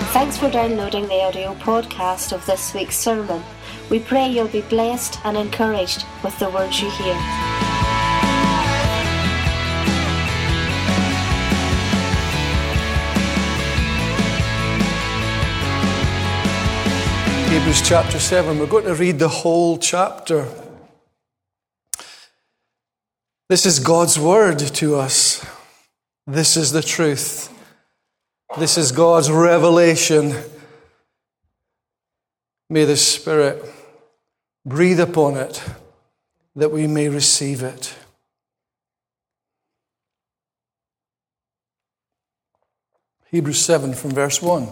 Thanks for downloading the audio podcast of this week's sermon. We pray you'll be blessed and encouraged with the words you hear. Hebrews chapter 7. We're going to read the whole chapter. This is God's word to us. This is the truth. This is God's revelation. May the Spirit breathe upon it that we may receive it. Hebrews 7 from verse 1.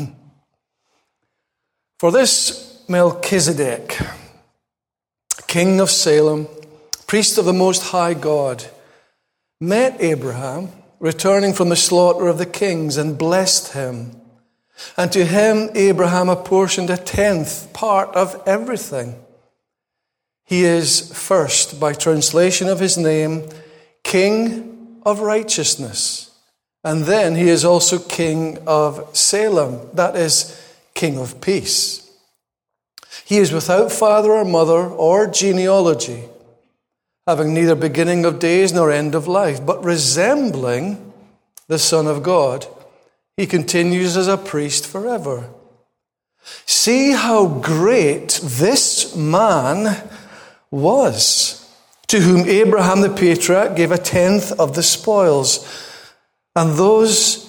For this Melchizedek, king of Salem, priest of the Most High God, met Abraham, returning from the slaughter of the kings, and blessed him. And to him Abraham apportioned 1/10 part of everything. He is first, by translation of his name, King of Righteousness. And then he is also King of Salem, that is, King of Peace. He is without father or mother or genealogy, having neither beginning of days nor end of life, but resembling the Son of God, he continues as a priest forever. See how great this man was, to whom Abraham the patriarch gave 1/10 of the spoils, and those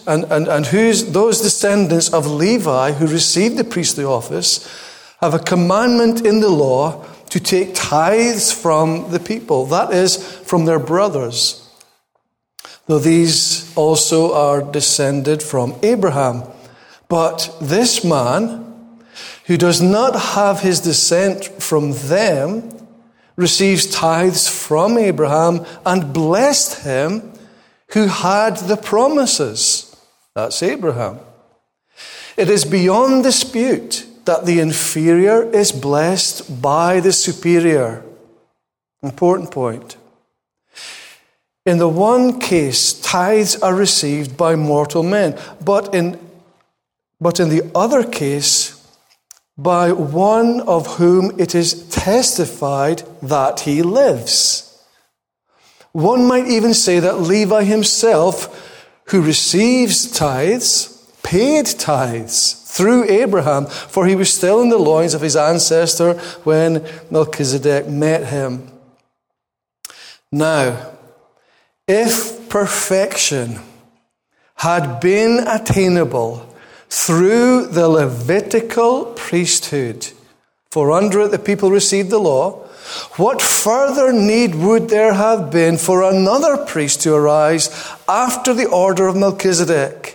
descendants of Levi who received the priestly office have a commandment in the law to take tithes from the people, that is, from their brothers, though these also are descended from Abraham. But this man, who does not have his descent from them, receives tithes from Abraham and blessed him who had the promises. That's Abraham. It is beyond dispute that the inferior is blessed by the superior. Important point. In the one case, tithes are received by mortal men, but in the other case, by one of whom it is testified that he lives. One might even say that Levi himself, who receives tithes, paid tithes through Abraham, for he was still in the loins of his ancestor when Melchizedek met him. Now, if perfection had been attainable through the Levitical priesthood, for under it the people received the law, what further need would there have been for another priest to arise after the order of Melchizedek,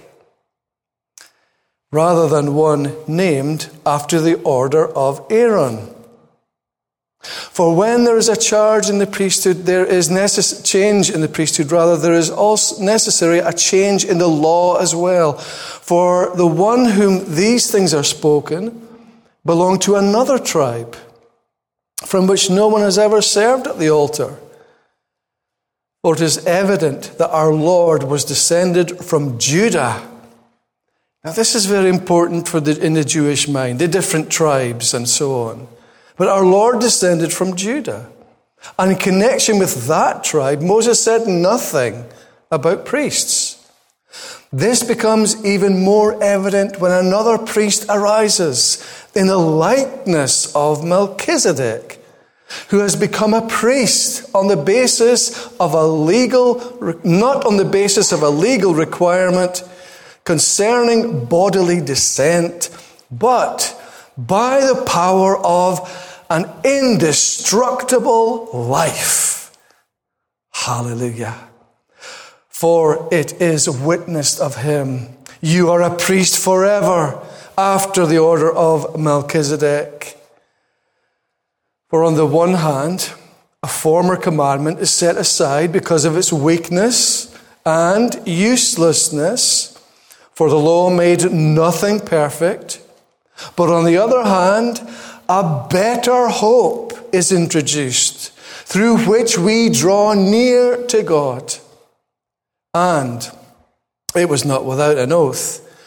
rather than one named after the order of Aaron? For when there is a charge in the priesthood, there is change in the priesthood. Rather, there is also necessary a change in the law as well. For the one whom these things are spoken belonged to another tribe, from which no one has ever served at the altar. For it is evident that our Lord was descended from Judah. Now this is very important in the Jewish mind, the different tribes and so on. But our Lord descended from Judah. And in connection with that tribe, Moses said nothing about priests. This becomes even more evident when another priest arises in the likeness of Melchizedek, who has become a priest on the basis of not on the basis of a legal requirement concerning bodily descent, but by the power of an indestructible life. Hallelujah. For it is witnessed of him, you are a priest forever after the order of Melchizedek. For on the one hand, a former commandment is set aside because of its weakness and uselessness, for the law made nothing perfect. But on the other hand, a better hope is introduced, through which we draw near to God. And it was not without an oath.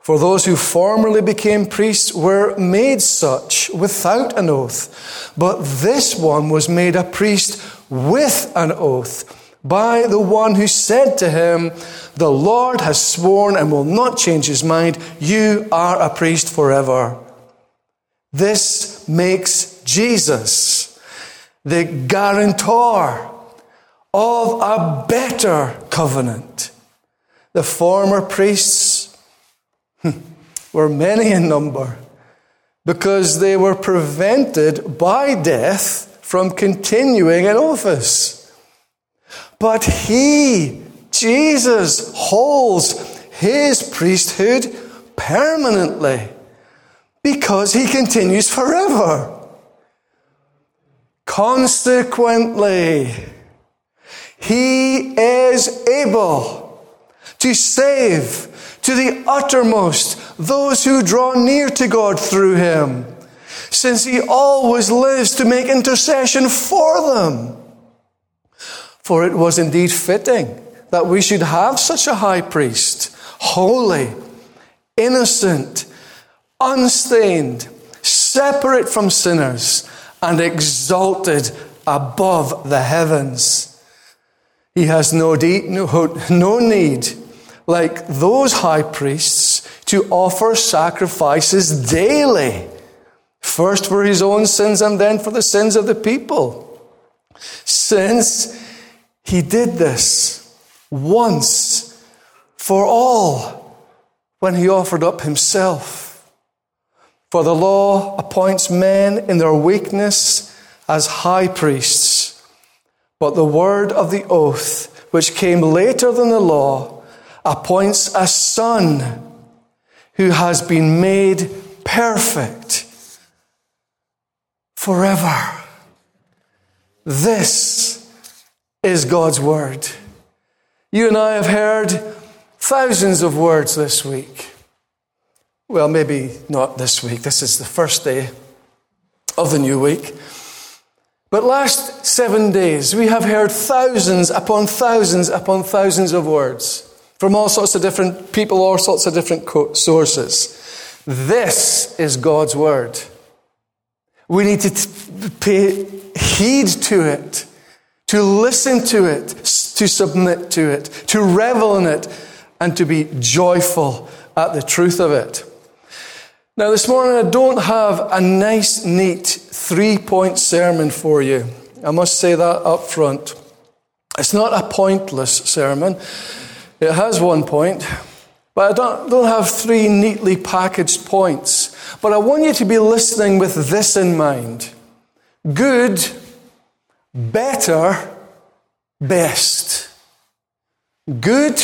For those who formerly became priests were made such without an oath, but this one was made a priest with an oath by the one who said to him, the Lord has sworn and will not change his mind. You are a priest forever. This makes Jesus the guarantor of a better covenant. The former priests were many in number because they were prevented by death from continuing in office. But he, Jesus, holds his priesthood permanently because he continues forever. Consequently, he is able to save to the uttermost those who draw near to God through him, since he always lives to make intercession for them. For it was indeed fitting that we should have such a high priest, holy, innocent, unstained, separate from sinners, and exalted above the heavens. He has no need, like those high priests, to offer sacrifices daily, first for his own sins and then for the sins of the people, since he did this once for all when he offered up himself. For the law appoints men in their weakness as high priests, but the word of the oath, which came later than the law, appoints a son who has been made perfect forever. This is God's word. You and I have heard thousands of words this week. Well, maybe not this week. This is the first day of the new week. But last 7 days, we have heard thousands upon thousands upon thousands of words from all sorts of different people, all sorts of different sources. This is God's word. We need to pay heed to it, to listen to it, to submit to it, to revel in it, and to be joyful at the truth of it. Now, this morning I don't have a nice, neat 3-point sermon for you. I must say that up front. It's not a pointless sermon. It has 1 point, but I don't have 3 neatly packaged points. But I want you to be listening with this in mind. Good, better, best. Good,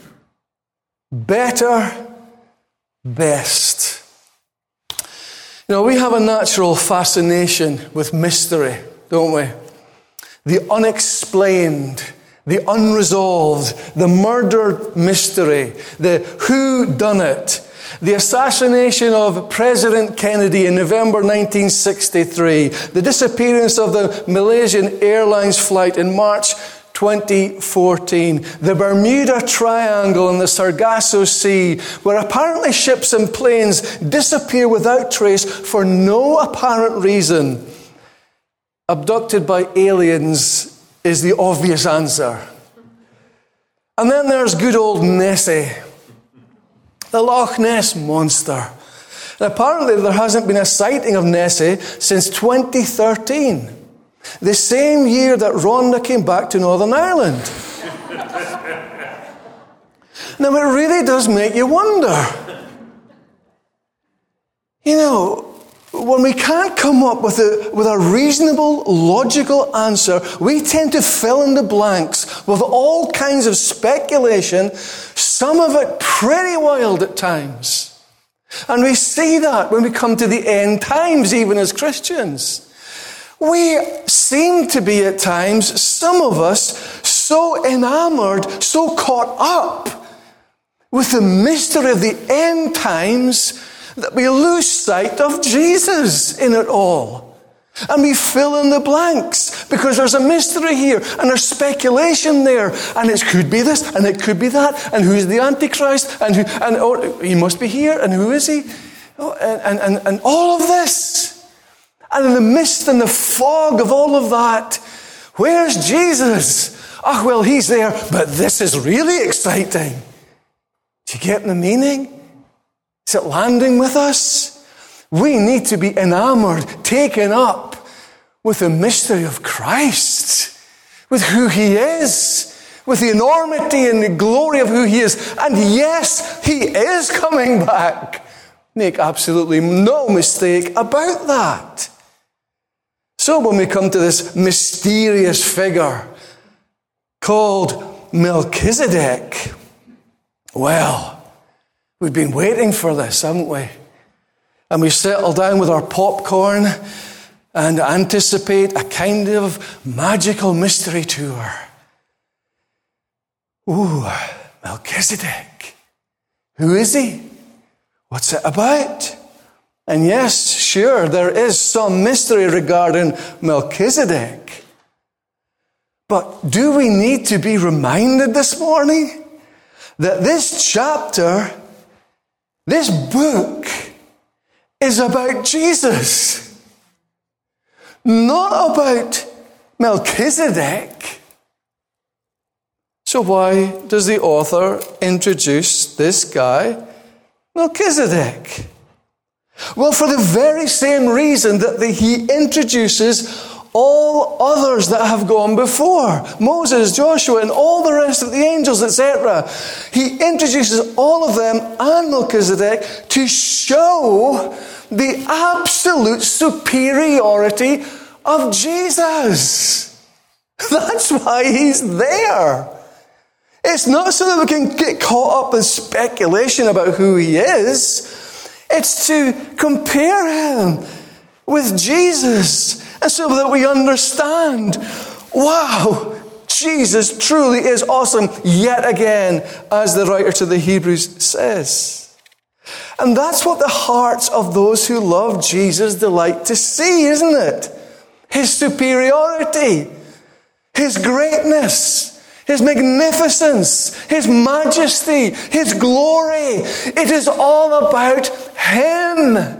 better, best. You know, we have a natural fascination with mystery, don't we? The unexplained, the unresolved, the murder mystery, the whodunit, the assassination of President Kennedy in November 1963, the disappearance of the Malaysian Airlines flight in March 2014, the Bermuda Triangle and the Sargasso Sea, where apparently ships and planes disappear without trace for no apparent reason. Abducted by aliens is the obvious answer. And then there's good old Nessie, the Loch Ness Monster. And apparently there hasn't been a sighting of Nessie since 2013. The same year that Rhonda came back to Northern Ireland. Now, it really does make you wonder. You know, when we can't come up with a reasonable, logical answer, we tend to fill in the blanks with all kinds of speculation, some of it pretty wild at times. And we see that when we come to the end times, even as Christians. We seem to be at times, some of us, so enamored, so caught up with the mystery of the end times that we lose sight of Jesus in it all. And we fill in the blanks because there's a mystery here and there's speculation there. And it could be this and it could be that. And who's the Antichrist? And he must be here. And who is he? And all of this. And in the mist and the fog of all of that, where's Jesus? Oh, well, he's there, but this is really exciting. Do you get the meaning? Is it landing with us? We need to be enamored, taken up with the mystery of Christ, with who he is, with the enormity and the glory of who he is. And yes, he is coming back. Make absolutely no mistake about that. So when we come to this mysterious figure called Melchizedek, well, we've been waiting for this, haven't we? And we settle down with our popcorn and anticipate a kind of magical mystery tour. Ooh, Melchizedek. Who is he? What's it about? And yes, sure, there is some mystery regarding Melchizedek. But do we need to be reminded this morning that this chapter, this book, is about Jesus, not about Melchizedek. So why does the author introduce this guy, Melchizedek? Well, for the very same reason that he introduces all others that have gone before. Moses, Joshua, and all the rest of the angels, etc. He introduces all of them and Melchizedek to show the absolute superiority of Jesus. That's why he's there. It's not so that we can get caught up in speculation about who he is. It's to compare him with Jesus, and so that we understand, wow, Jesus truly is awesome yet again, as the writer to the Hebrews says. And that's what the hearts of those who love Jesus delight to see, isn't it? His superiority, his greatness, his magnificence, his majesty, his glory. It is all about him.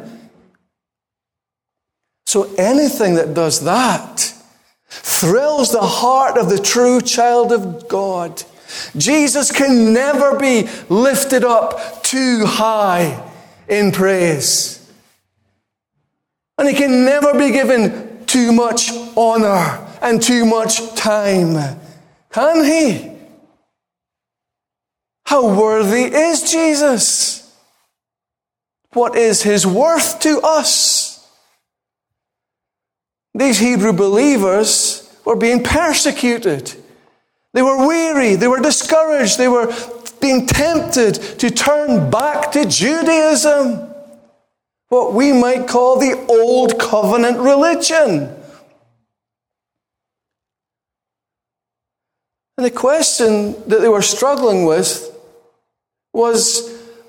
So anything that does that thrills the heart of the true child of God. Jesus can never be lifted up too high in praise. And he can never be given too much honor and too much time. Can he? How worthy is Jesus? What is his worth to us? These Hebrew believers were being persecuted. They were weary. They were discouraged. They were being tempted to turn back to Judaism. What we might call the Old Covenant religion. And the question that they were struggling with was,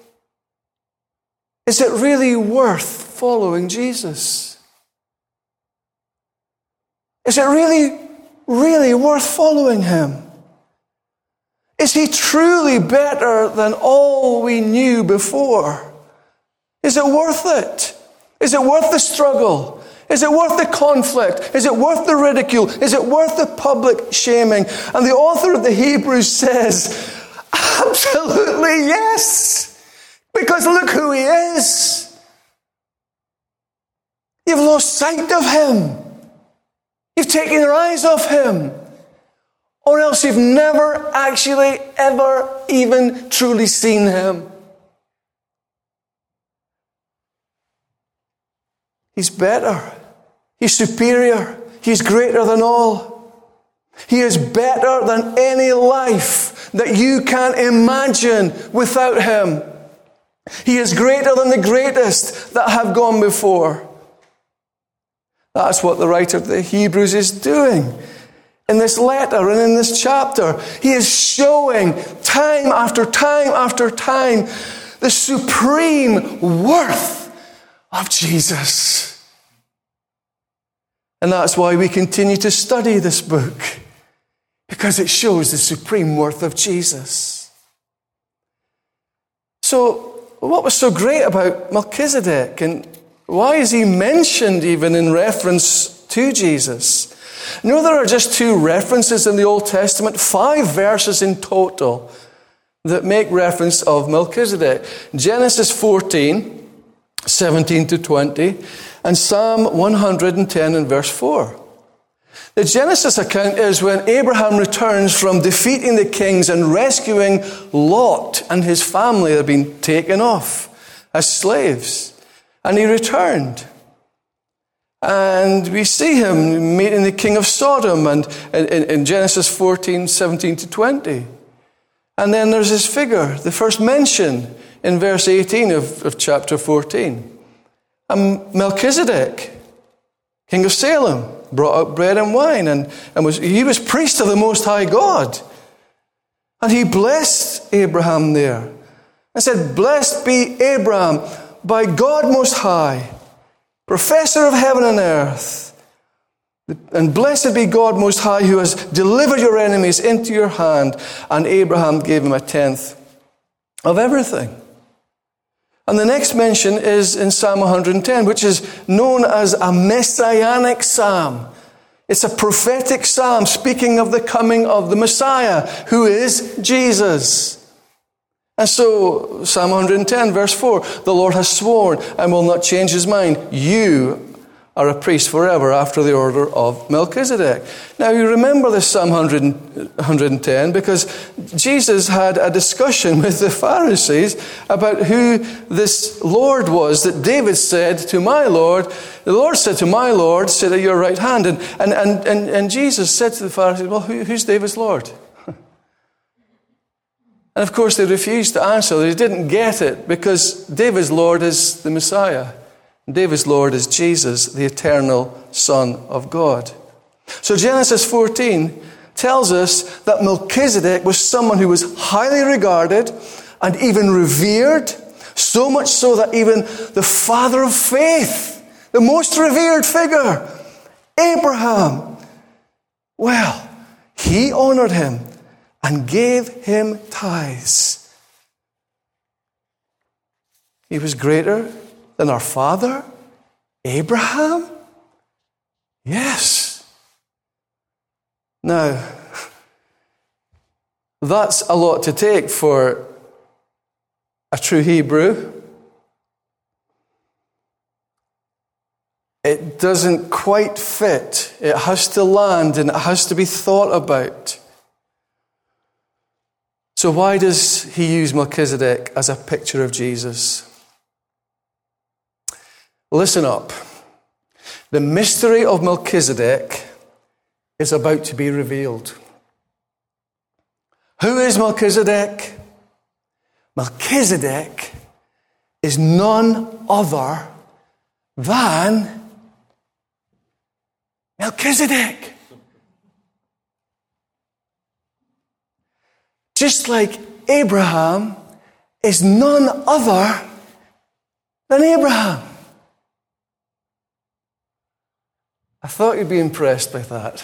is it really worth following Jesus? Is it really, really worth following him? Is he truly better than all we knew before? Is it worth it? Is it worth the struggle? Is it worth the conflict? Is it worth the ridicule? Is it worth the public shaming? And the author of the Hebrews says, absolutely yes. Because look who he is. You've lost sight of him. You've taken your eyes off him. Or else you've never actually, ever, even truly seen him. He's better. He's superior. He's greater than all. He is better than any life that you can imagine without him. He is greater than the greatest that have gone before. That's what the writer of the Hebrews is doing in this letter and in this chapter. He is showing time after time after time the supreme worth of Jesus. And that's why we continue to study this book, because it shows the supreme worth of Jesus. So, what was so great about Melchizedek, and why is he mentioned even in reference to Jesus? You know, there are just 2 references in the Old Testament, 5 verses in total that make reference of Melchizedek. Genesis 14, 17 to 20, and Psalm 110 and verse 4. The Genesis account is when Abraham returns from defeating the kings and rescuing Lot and his family that had been taken off as slaves. And he returned. And we see him meeting the king of Sodom and in Genesis 14, 17 to 20. And then there's his figure, the first mention in verse 18 of chapter 14. And Melchizedek, king of Salem, brought out bread and wine, and he was priest of the Most High God. And he blessed Abraham there and said, "Blessed be Abraham by God Most High, professor of heaven and earth. And blessed be God Most High, who has delivered your enemies into your hand." And Abraham gave him 1/10 of everything. And the next mention is in Psalm 110, which is known as a messianic psalm. It's a prophetic psalm speaking of the coming of the Messiah, who is Jesus. And so, Psalm 110, verse 4, "The Lord has sworn and will not change his mind. You are a priest forever after the order of Melchizedek." Now, you remember this Psalm 110 because Jesus had a discussion with the Pharisees about who this Lord was that David said to my Lord, the Lord said to my Lord, "Sit at your right hand." And Jesus said to the Pharisees, "Well, who's David's Lord?" And of course, they refused to answer. They didn't get it because David's Lord is the Messiah. David's Lord is Jesus, the eternal Son of God. So Genesis 14 tells us that Melchizedek was someone who was highly regarded and even revered, so much so that even the father of faith, the most revered figure, Abraham, well, he honored him and gave him tithes. He was greater than our father, Abraham? Yes. Now, that's a lot to take for a true Hebrew. It doesn't quite fit. It has to land and it has to be thought about. So why does he use Melchizedek as a picture of Jesus? Listen up. The mystery of Melchizedek is about to be revealed. Who is Melchizedek? Melchizedek is none other than Melchizedek. Just like Abraham is none other than Abraham. I thought you'd be impressed by that.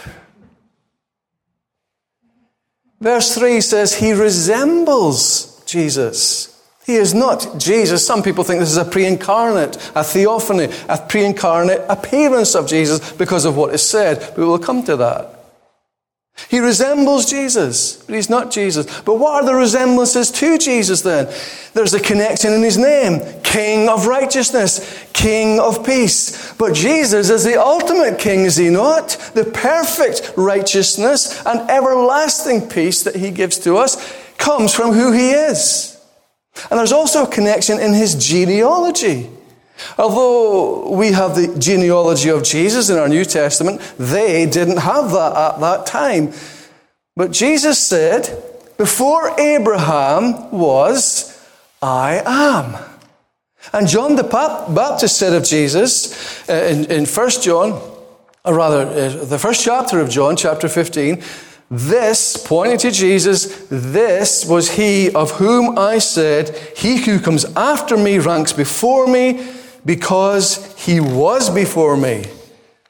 Verse 3 says he resembles Jesus. He is not Jesus. Some people think this is a pre-incarnate, a theophany, a pre-incarnate appearance of Jesus because of what is said. But we'll come to that. He resembles Jesus, but he's not Jesus. But what are the resemblances to Jesus then? There's a connection in his name. King of righteousness, King of peace. But Jesus is the ultimate king, is he not? The perfect righteousness and everlasting peace that he gives to us comes from who he is. And there's also a connection in his genealogy. Although we have the genealogy of Jesus in our New Testament, they didn't have that at that time. But Jesus said, before Abraham was, I am. And John the Baptist said of Jesus in 1 John, or rather the first chapter of John, chapter 15, this, pointing to Jesus, this was he of whom I said, he who comes after me ranks before me, because he was before me.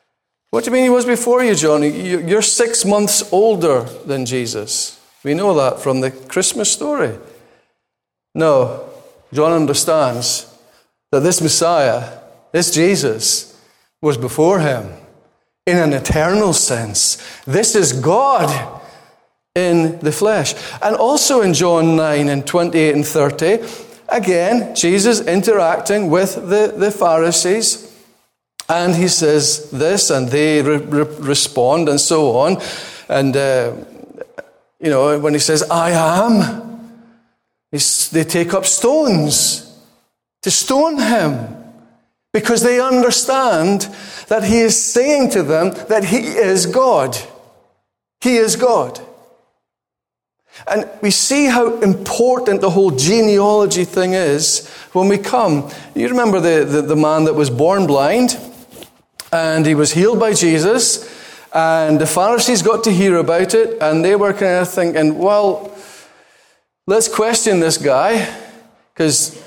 What do you mean he was before you, John? You're 6 months older than Jesus. We know that from the Christmas story. No, John understands that this Messiah, this Jesus, was before him in an eternal sense. This is God in the flesh. And also in John 9 and 28 and 30, again, Jesus interacting with the Pharisees. And he says this, and they respond, and so on. And, when he says, I am, they take up stones to stone him, because they understand that he is saying to them that he is God. He is God. And we see how important the whole genealogy thing is when we come. You remember the man that was born blind? And he was healed by Jesus, and the Pharisees got to hear about it, and they were kind of thinking, well, let's question this guy, because,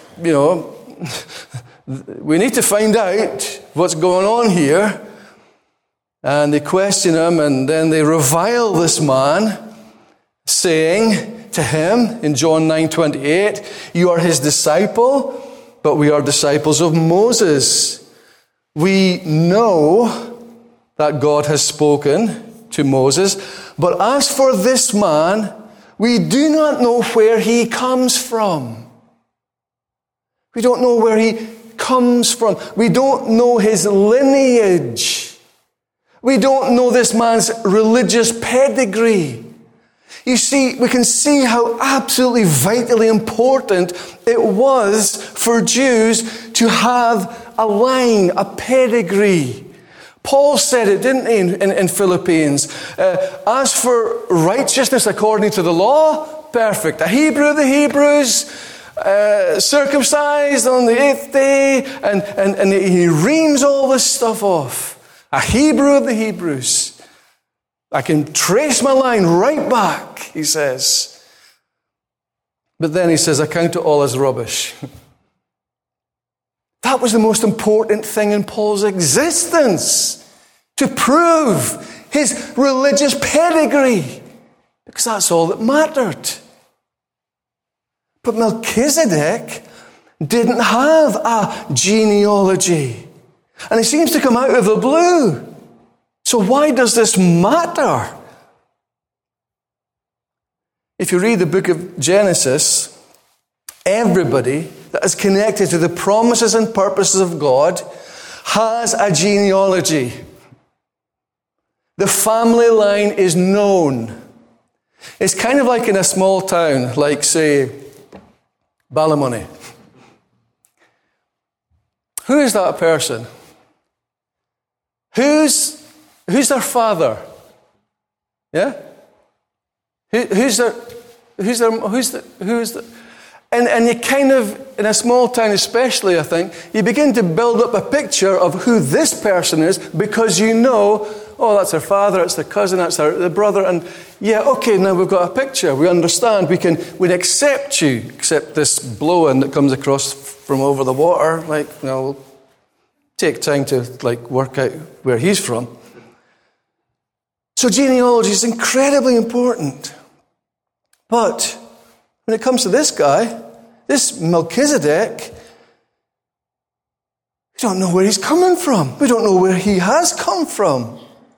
we need to find out what's going on here. And they question him, and then they revile this man, saying to him in John 9:28, you are his disciple, but we are disciples of Moses. We know that God has spoken to Moses, but as for this man, we do not know where he comes from. We don't know where he comes from. We don't know his lineage. We don't know this man's religious pedigree. You see, we can see how absolutely vitally important it was for Jews to have a line, a pedigree. Paul said it, didn't he, in Philippians? As for righteousness according to the law, perfect. A Hebrew of the Hebrews, circumcised on the 8th day, and he reams all this stuff off. A Hebrew of the Hebrews. I can trace my line right back, he says. But then he says, I count it all as rubbish. That was the most important thing in Paul's existence, to prove his religious pedigree, because that's all that mattered. But Melchizedek didn't have a genealogy, and he seems to come out of the blue. So why does this matter? If you read the book of Genesis, everybody that is connected to the promises and purposes of God has a genealogy. The family line is known. It's kind of like in a small town, like, say, Ballymoney. Who is that person? Who's their father? Yeah? Who's the and you kind of, in a small town especially, I think, you begin to build up a picture of who this person is, because you know, oh, that's their father, it's their cousin, that's their brother, and yeah, okay, now we've got a picture, we understand, we'd accept you, except this blowing that comes across from over the water, we'll take time to work out where he's from. So genealogy is incredibly important. But when it comes to this guy, this Melchizedek, we don't know where he's coming from. We don't know where he has come from.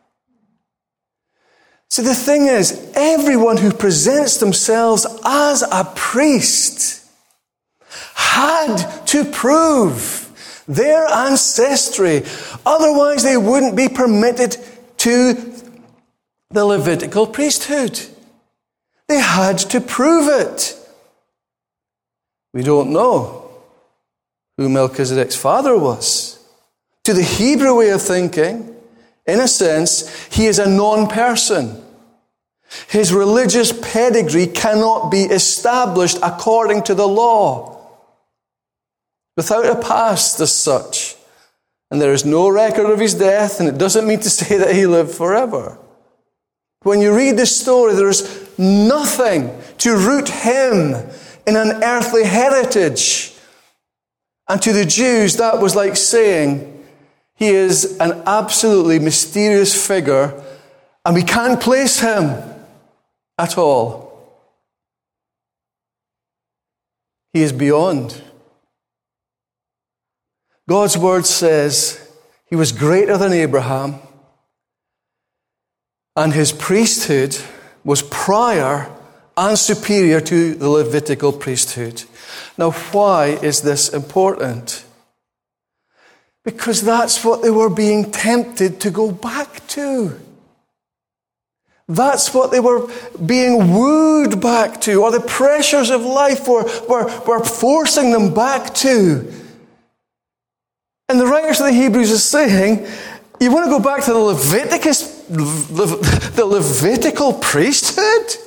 So the thing is, everyone who presents themselves as a priest had to prove their ancestry. Otherwise, they wouldn't be permitted to the Levitical priesthood. They had to prove it. We don't know who Melchizedek's father was. To the Hebrew way of thinking, in a sense, he is a non-person. His religious pedigree cannot be established according to the law, without a past as such. And there is no record of his death, and it doesn't mean to say that he lived forever. When you read this story, there is nothing to root him in an earthly heritage. And to the Jews, that was like saying, He is an absolutely mysterious figure, and we can't place him at all. He is beyond. God's word says he was greater than Abraham, and his priesthood was prior and superior to the Levitical priesthood. Now, why is this important? Because that's what they were being tempted to go back to. That's what they were being wooed back to, or the pressures of life were forcing them back to. And the writers of the Hebrews is saying, you want to go back to the Levitical priesthood?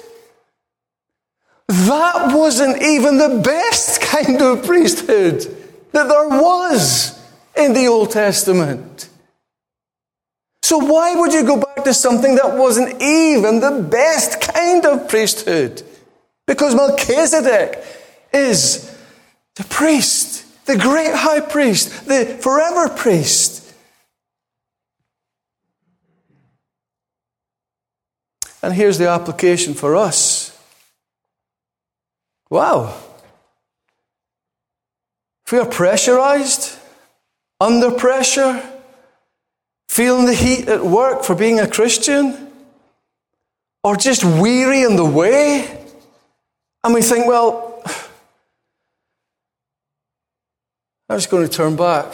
That wasn't even the best kind of priesthood that there was in the Old Testament. So why would you go back to something that wasn't even the best kind of priesthood? Because Melchizedek is the priest, the great high priest, the forever priest. And here's the application for us. Wow. If we are pressurized, under pressure, feeling the heat at work for being a Christian, or just weary in the way, and we think, well, I'm just going to turn back.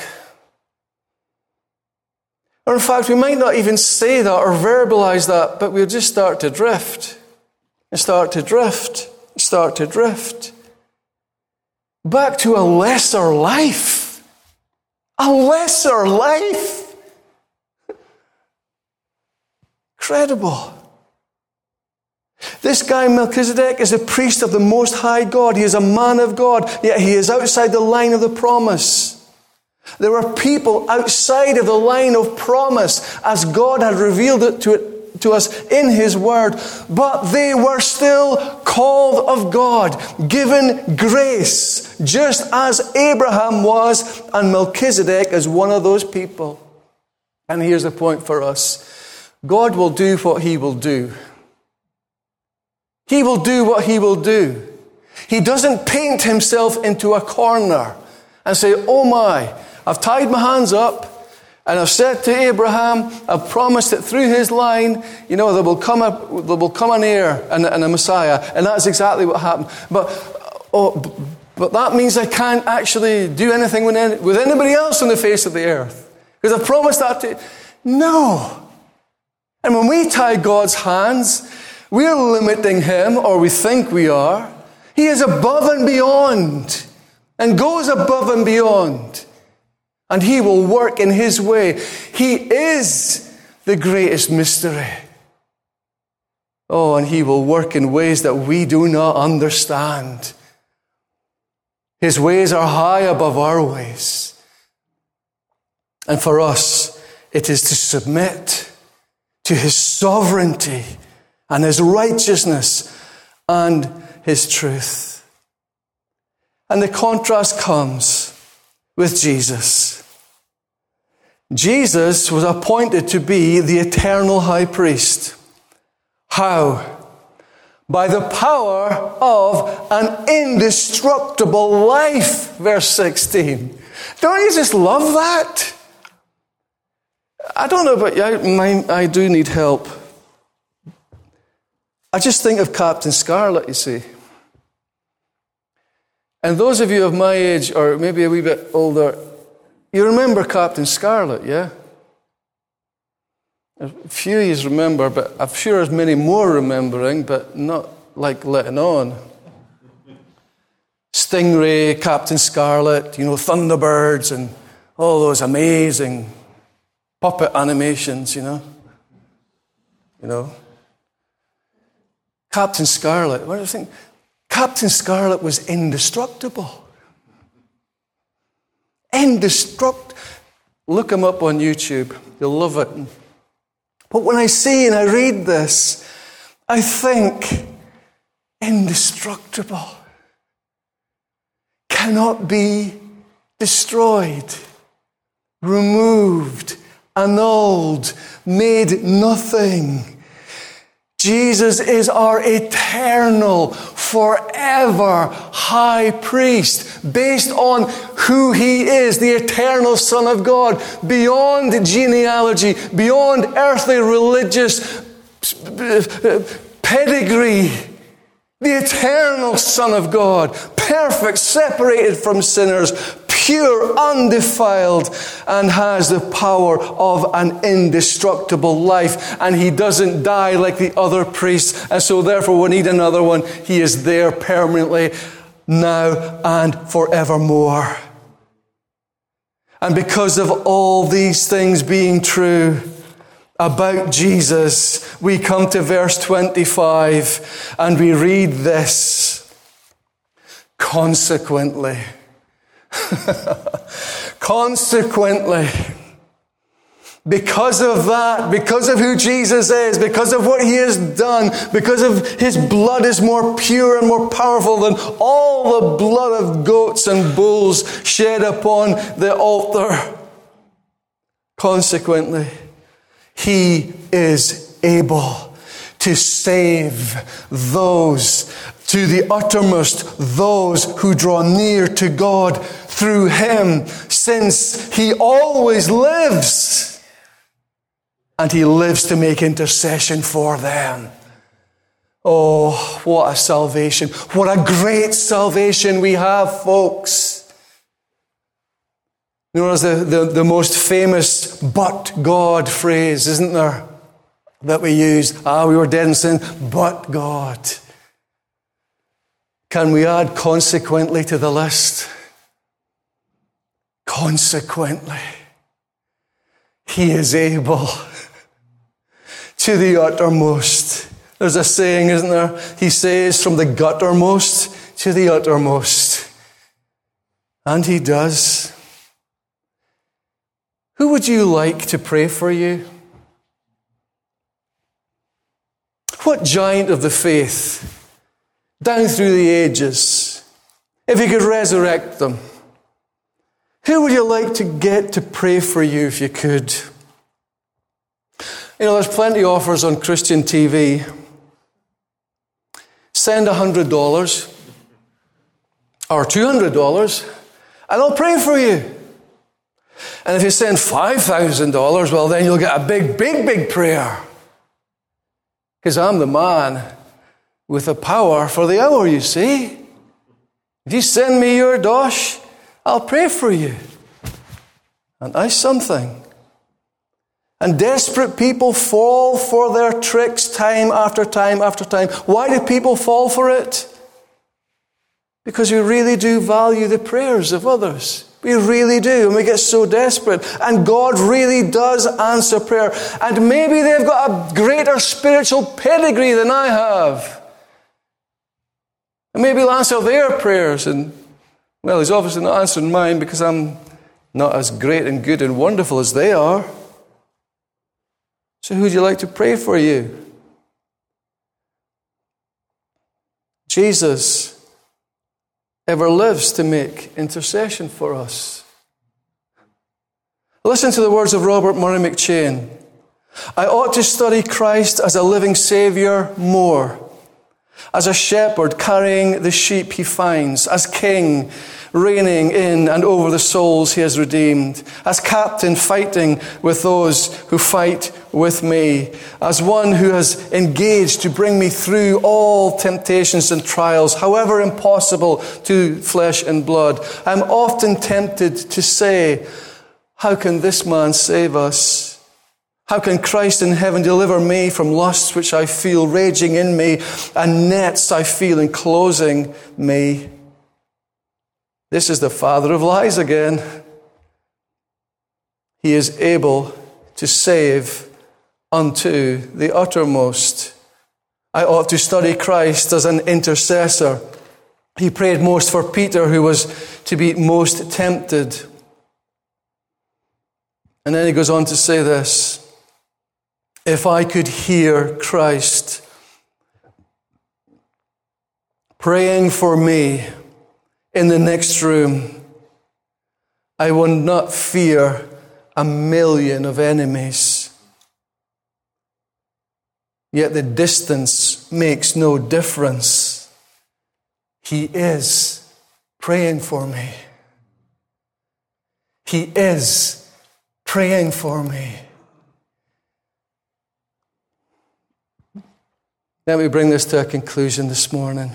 Or in fact, we might not even say that or verbalize that, but we'll just start to drift, and start to drift, start to drift. Back to a lesser life. A lesser life. Incredible. This guy Melchizedek is a priest of the Most High God. He is a man of God, yet he is outside the line of the promise. There are people outside of the line of promise as God had revealed it to us in His Word, but they were still called of God, given grace, just as Abraham was, and Melchizedek is one of those people. And here's the point for us. God will do what He will do. He will do what He will do. He doesn't paint Himself into a corner and say, oh my, I've tied my hands up, and I've said to Abraham, I've promised that through his line, there will come an heir and a Messiah. And that's exactly what happened. But that means I can't actually do anything with anybody else on the face of the earth. Because I've promised that to... No. And when we tie God's hands, we're limiting Him, or we think we are. He is above and beyond, and goes above and beyond. And He will work in His way. He is the greatest mystery. Oh, and He will work in ways that we do not understand. His ways are high above our ways. And for us, it is to submit to His sovereignty and His righteousness and His truth. And the contrast comes with Jesus. Jesus was appointed to be the eternal high priest. How? By the power of an indestructible life, verse 16. Don't you just love that? I don't know about you, I do need help. I just think of Captain Scarlet, you see. And those of you of my age, or maybe a wee bit older, you remember Captain Scarlet, yeah? A few of you remember, but I'm sure there's many more remembering, but not like letting on. Stingray, Captain Scarlet, Thunderbirds, and all those amazing puppet animations, you know. Captain Scarlet, what do you think? Captain Scarlet was indestructible. Indestructible. Look him up on YouTube. You'll love it. But when I see and I read this, I think, indestructible. Cannot be destroyed, removed, annulled, made nothing. Jesus is our eternal, forever high priest, based on who he is, the eternal Son of God, beyond genealogy, beyond earthly religious pedigree. The eternal Son of God, perfect, separated from sinners, pure, undefiled, and has the power of an indestructible life. And he doesn't die like the other priests, and so therefore we need another one. He is there permanently, now and forevermore. And because of all these things being true about Jesus, we come to verse 25 and we read this. Consequently, because of that, because of who Jesus is, because of what he has done, because of his blood is more pure and more powerful than all the blood of goats and bulls shed upon the altar. Consequently, he is able to save those to the uttermost, those who draw near to God through him, since he always lives. And he lives to make intercession for them. Oh, what a salvation. What a great salvation we have, folks. You know, there's the most famous "but God" phrase, isn't there? That we use. We were dead in sin, but God. Can we add consequently to the list? Consequently, he is able to the uttermost. There's a saying, isn't there? He says, from the guttermost to the uttermost. And he does. Who would you like to pray for you? What giant of the faith, down through the ages, if you could resurrect them, who would you like to get to pray for you if you could? You know, there's plenty of offers on Christian TV. Send $100 or $200 and I'll pray for you. And if you send $5,000, well, then you'll get a big prayer. Because I'm the man with the power for the hour, you see. If you send me your dosh, I'll pray for you. And that's something. And desperate people fall for their tricks time after time after time. Why do people fall for it? Because we really do value the prayers of others. We really do, and we get so desperate. And God really does answer prayer. And maybe they've got a greater spiritual pedigree than I have. And maybe he'll answer their prayers. And, well, he's obviously not answering mine because I'm not as great and good and wonderful as they are. So who'd you like to pray for you? Jesus ever lives to make intercession for us. Listen to the words of Robert Murray McCheyne. I ought to study Christ as a living Saviour more, as a shepherd carrying the sheep he finds, as king reigning in and over the souls he has redeemed, as captain fighting with those who fight with me, as one who has engaged to bring me through all temptations and trials, however impossible to flesh and blood. I'm often tempted to say, how can this man save us? How can Christ in heaven deliver me from lusts which I feel raging in me and nets I feel enclosing me? This is the father of lies again. He is able to save unto the uttermost. I ought to study Christ as an intercessor. He prayed most for Peter, who was to be most tempted. And then he goes on to say this: if I could hear Christ praying for me in the next room, I would not fear 1,000,000 of enemies. Yet the distance makes no difference. He is praying for me. He is praying for me. Let me bring this to a conclusion this morning.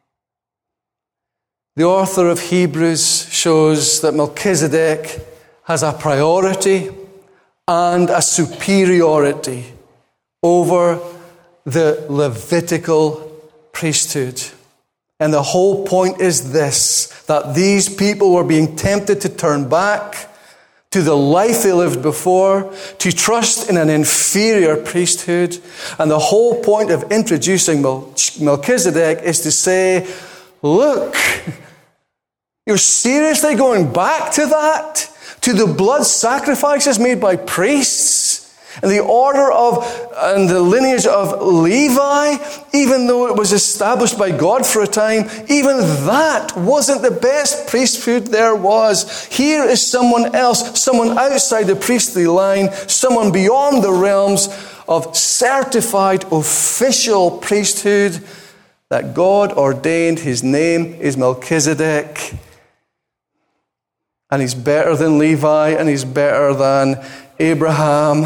The author of Hebrews shows that Melchizedek has a priority and a superiority over the Levitical priesthood. And the whole point is this, that these people were being tempted to turn back to the life they lived before, to trust in an inferior priesthood. And the whole point of introducing Melchizedek is to say, look, you're seriously going back to that? To the blood sacrifices made by priests? And the order of and the lineage of Levi, even though it was established by God for a time, even that wasn't the best priesthood there was. Here is someone else, someone outside the priestly line, someone beyond the realms of certified official priesthood that God ordained. His name is Melchizedek. And he's better than Levi, and he's better than Abraham.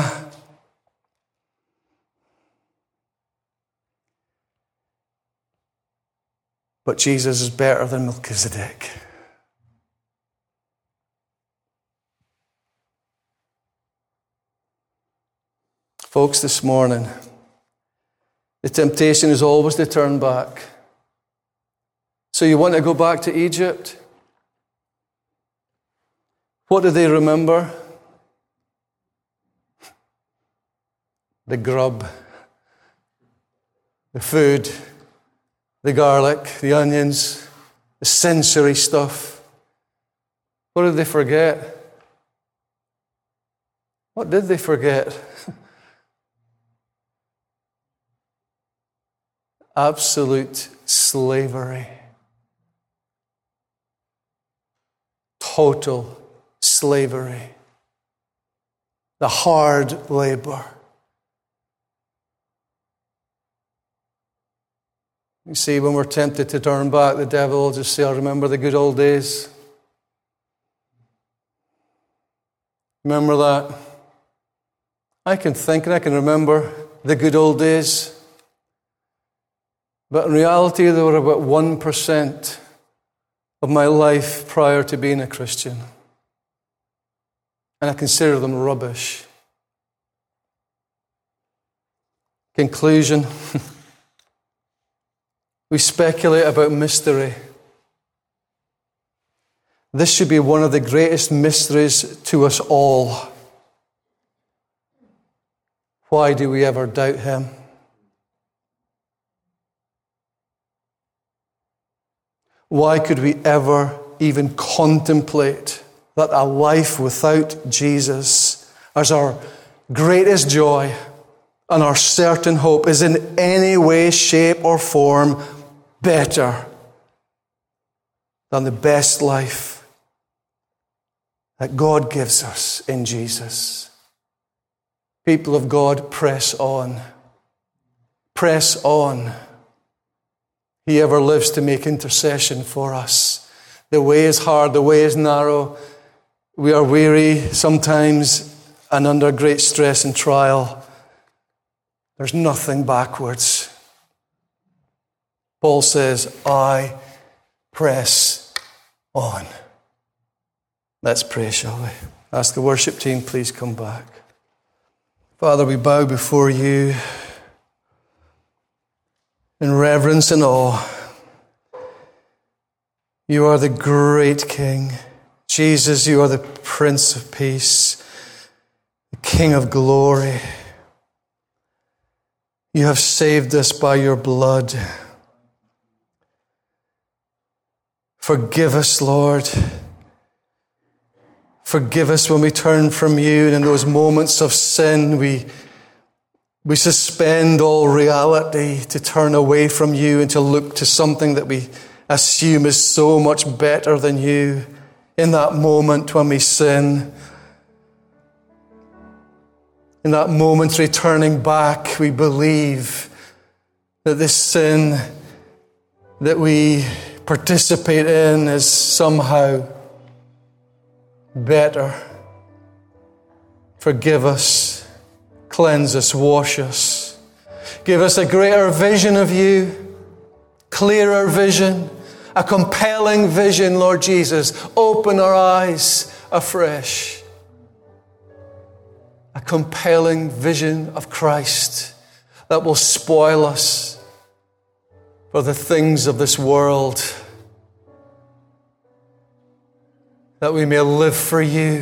But Jesus is better than Melchizedek. Folks, this morning, the temptation is always to turn back. So you want to go back to Egypt? What do they remember? The grub, the food, the garlic, the onions, the sensory stuff. What did they forget? What did they forget? Absolute slavery. Total slavery. The hard labor. You see, when we're tempted to turn back, the devil will just say, I remember the good old days. Remember that? I can think and I can remember the good old days. But in reality, they were about 1% of my life prior to being a Christian. And I consider them rubbish. Conclusion. We speculate about mystery. This should be one of the greatest mysteries to us all. Why do we ever doubt him? Why could we ever even contemplate that a life without Jesus as our greatest joy and our certain hope is in any way, shape, or form better than the best life that God gives us in Jesus? People of God, press on. Press on. He ever lives to make intercession for us. The way is hard, the way is narrow. We are weary sometimes and under great stress and trial. There's nothing backwards. Paul says, I press on. Let's pray, shall we? Ask the worship team, please come back. Father, we bow before you in reverence and awe. You are the great King. Jesus, you are the Prince of Peace, the King of glory. You have saved us by your blood. Forgive us, Lord. Forgive us when we turn from you, and in those moments of sin, we suspend all reality to turn away from you and to look to something that we assume is so much better than you. In that moment when we sin, in that momentary turning back, we believe that this sin that we participate in is somehow better. Forgive us, cleanse us, wash us. Give us a greater vision of you, clearer vision, a compelling vision, Lord Jesus. Open our eyes afresh. A compelling vision of Christ that will spoil us for the things of this world, that we may live for you,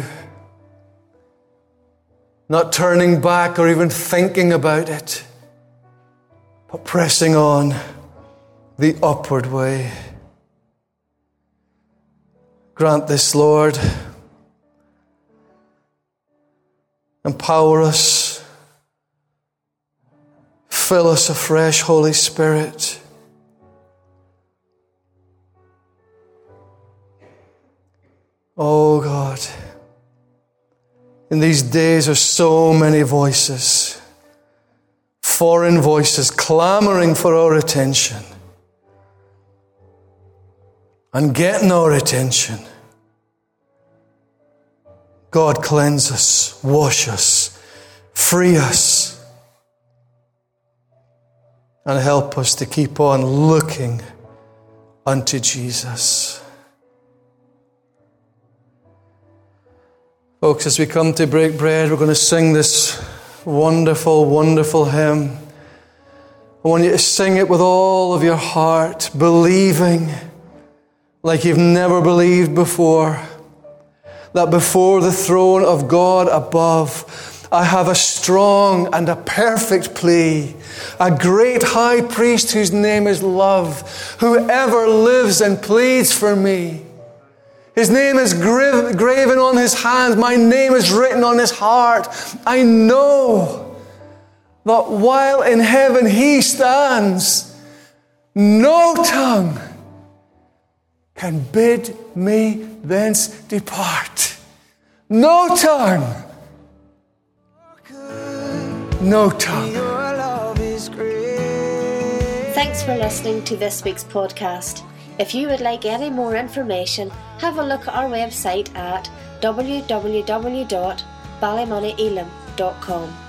not turning back or even thinking about it, but pressing on the upward way. Grant this, Lord. Empower us. Fill us afresh, Holy Spirit. Oh God, in these days are so many voices, foreign voices clamoring for our attention and getting our attention. God, cleanse us, wash us, free us, and help us to keep on looking unto Jesus. Folks, as we come to break bread, we're going to sing this wonderful, wonderful hymn. I want you to sing it with all of your heart, believing like you've never believed before, that before the throne of God above, I have a strong and a perfect plea, a great high priest whose name is love, who ever lives and pleads for me. His name is graven on his hands. My name is written on his heart. I know that while in heaven he stands, no tongue can bid me thence depart. No tongue. No tongue. Thanks for listening to this week's podcast. If you would like any more information, have a look at our website at www.ballymonnyelam.com.